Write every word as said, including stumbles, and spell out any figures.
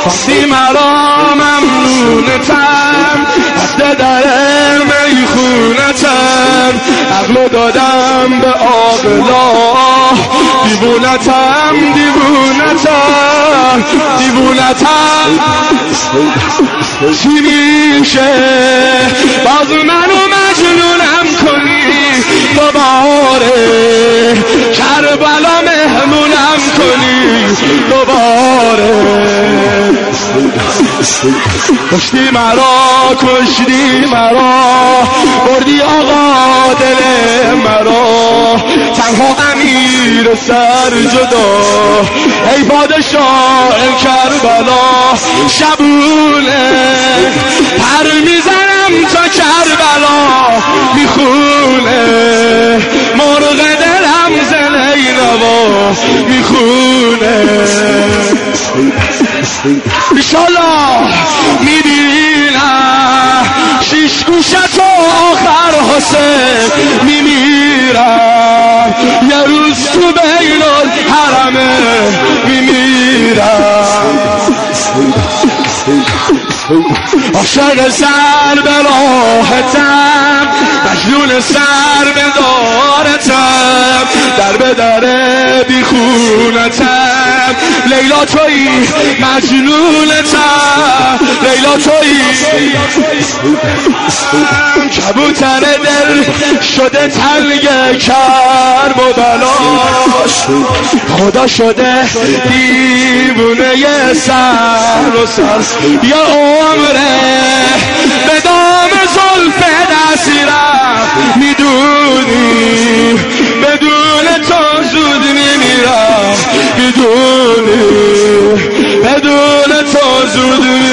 خواستی مرا ممنونتم دست در میخونتم عقلو دادم به آقلا دیوونتم دیوونتم دیوونتم چی میشه باز منو مجنونم کنی دوباره کربلا مهمونم کنی دوباره کشتی مرا کشتی مرا بردی آقا دل مرا تنها امیر سر جدا ای پادشاه کربلا شبونه پر میزنم تا کربلا میخونه مرغ دلم زنینوا میخونه ایشالا میبینم شیش گوشتو آخر حسین میمیرم یه روز تو بین الحرمه میمیرم عاشق سر به راحتم مجنون سر به دارتم در به در بیخونتم لیلا تویی مجنونتم لیلا تویی کبوتر دل شده تلگ کرب و بلاش خدا شده دیوونه سر و سر یا عمره به دام زلف دستیرم میدونی بدون تو زود میمیرم میدونی بدون تو زود میمیرم